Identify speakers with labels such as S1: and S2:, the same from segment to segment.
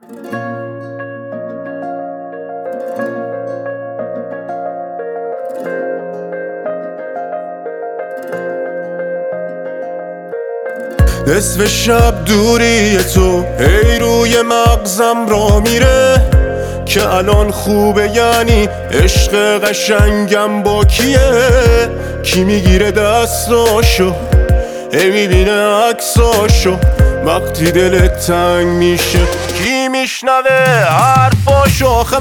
S1: نصف شب دوری تو ای روی مغزم را میره که الان خوبه، یعنی عشق قشنگم با کیه؟ کی میگیره دستاشو، ای میبینه عکساشو وقتی دلت تنگ میشه؟ کی میشنوه حرفاشو؟ آخه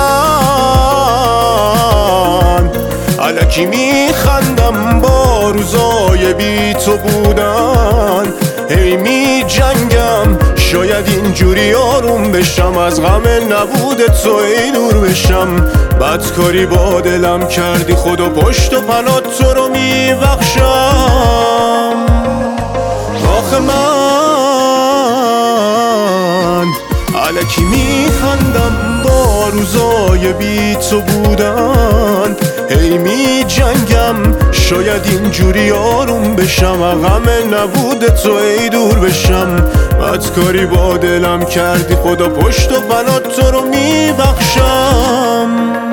S1: من الکی میخندم با روزای بی تو بودن، هی می جنگم شاید اینجوری آروم بشم، از غم نبود تو ای دور بشم. بدکاری با دلم کردی، خدا پشت و پناه تو رو میبخشم. آخه من الکی میخندم با روزای بی تو بودن، هی می جنگم شاید اینجوری آروم بشم، غم نبود تو ای دور بشم. بدکاری با دلم کردی، خدا پشت و پناه تو رو میبخشم.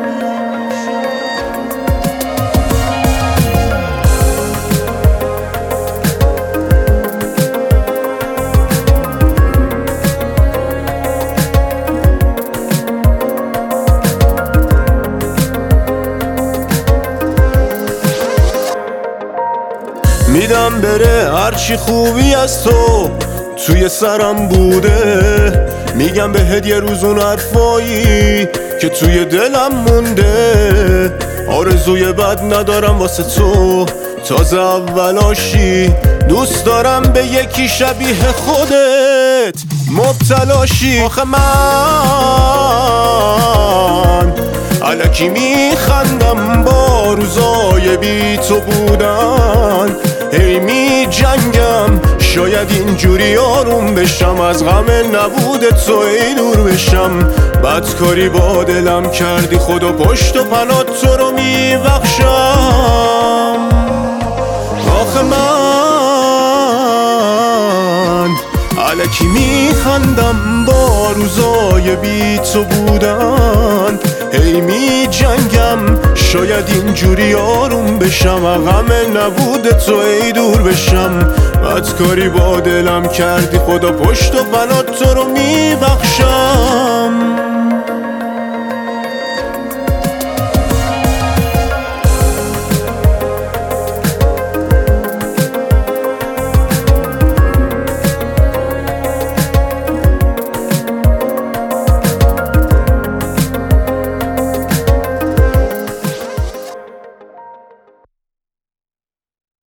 S1: میدم بره هرچی خوبی از تو توی سرم بوده، میگم بهت یه روز اون حرفایی که توی دلم مونده. آرزوی بد ندارم واسه تو، تازه اولاشی دوست دارم به یکی شبیه خودت مبتلاشی. آخه من الکی میخندم با روزای بی تو بودن، هی می جنگم شاید اینجوری آروم بشم، از غم نبود تو ای دور بشم. بدکاری با دلم کردی، خدا پشت و پناه تو رو میبخشم. آخه من الکی میخندم با روزای بی تو بودن، هی می جنگم شاید اینجوری آروم بشم، غم نبود تو ای دور بشم. بدکاری با دلم کردی، خدا پشت و پناه تو رو میبخشم.